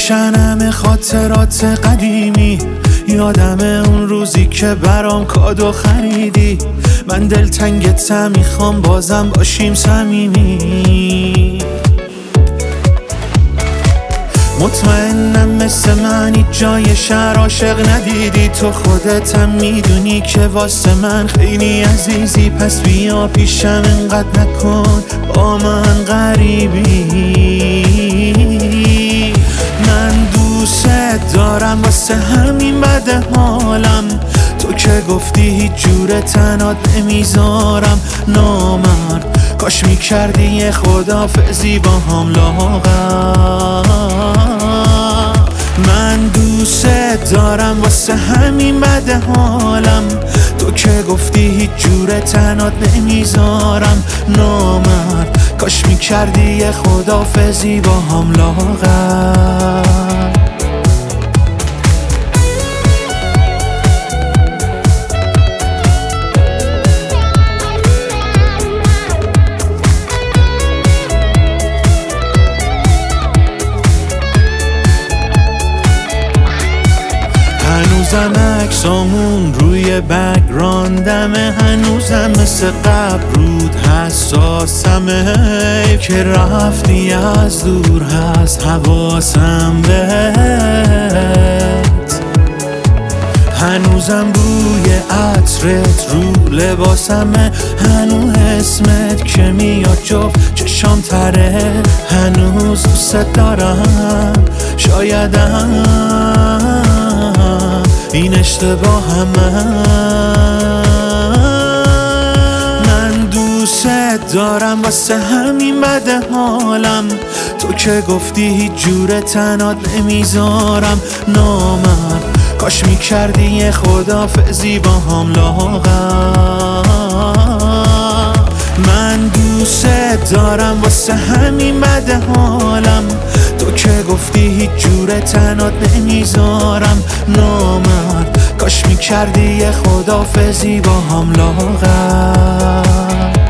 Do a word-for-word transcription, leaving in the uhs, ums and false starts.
میشنم خاطرات قدیمی، یادم اون روزی که برام کادو خریدی. من دلتنگتم، میخوام بازم باشیم صمیمی. مطمئنم مثل من هیچ جای شهر عاشق ندیدی، تو خودتم میدونی که واسه من خیلی عزیزی. پس بیا پیشم، انقدر نکن با من غریبی. من دوست دارم، واسه همین بد حالم. تو که گفتی هیچ جور تنات نمیذارم. نامرد کاش میکردی یه خدافظی با هم لاغر. من دوست دارم، واسه همین بد حالم. تو که گفتی هیچ جور تنات نمیذارم. نامرد کاش میکردی یه خدافظی با هم لاغر. هنوزم عکسامون روی بک‌گراندمه، هنوزم مثل قبل رود حساسمه. که رفتی از دور هست حواسم بهت. هنوزم بوی عطرت رو لباسمه، هنوز اسمت که میاد جفت چشام تره. هنوز دوست دارم، شایدم این اشتباه همه. من دوست دارم، واسه همین بد حالم. تو که گفتی هیچ جور تنات نمیذارم. نامرد کاش میکردی یه خدافظی با هم لاغر. من دوست دارم، واسه همین بد حالم. تو که گفتی هیچ جور تنات نمیذارم. نامرد کاش میکردی یه خدافظی با هم لاغر.